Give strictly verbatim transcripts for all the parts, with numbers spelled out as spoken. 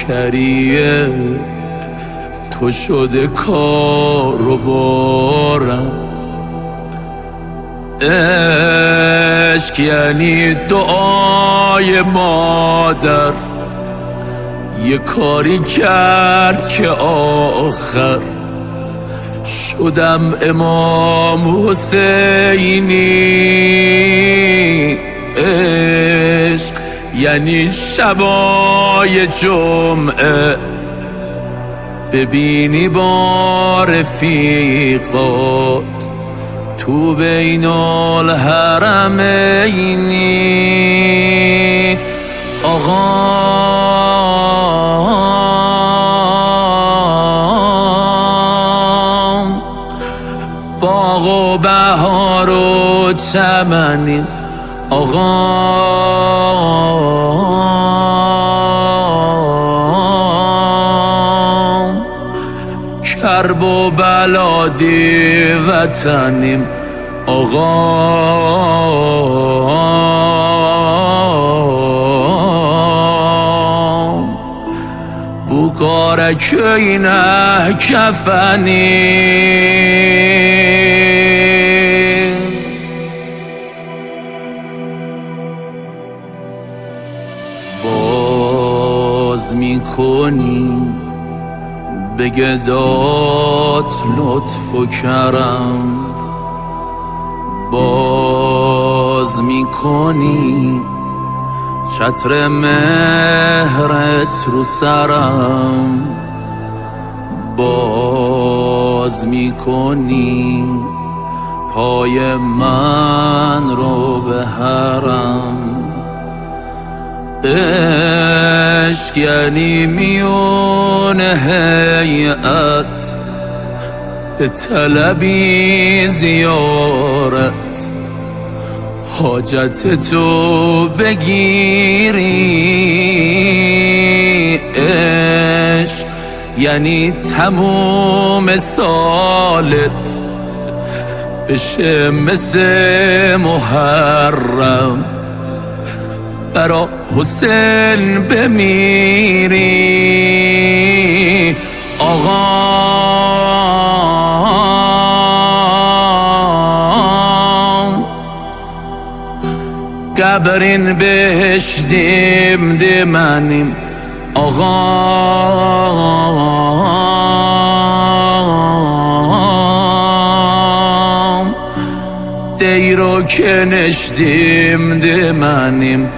کریه تو شده کار و بارم. عشق یعنی دعای مادر، یه کاری کرد که آخر شدم امام حسینی. عشق یعنی شبای جمعه ببینی با رفیقات تو بین الحرمینی. آقا باغ و بهار و چمنیم، آقا کرب و بلادی وطنیم، آقا بوکارک اینه کفنیم. باز میکنی بگه داد لطف و کرم، باز میکنی چتر مهرت رو سرم، باز میکنی پای من رو به حرم. عشق یعنی میون هیئت به طلبی زیارت، حاجت تو بگیری. عشق یعنی تموم سالت بشه مثل محرم، برا حسین بمیری. آقا قبرین بهشتیم دی منیم، آقا دیرو که نشدیم دی منیم،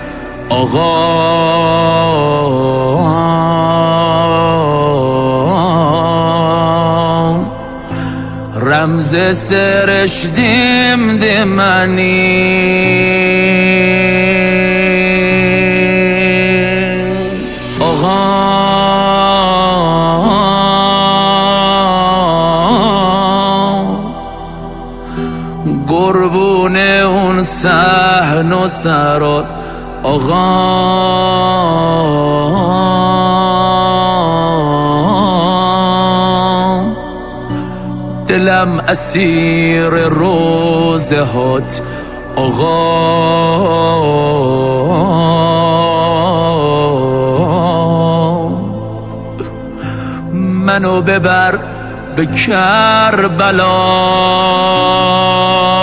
آقا رمز سرشدیم دی منیم، آقا قربون اون صحن و سرات، آقا دلم اسیر روزه هات، آقا منو ببر به کربلا.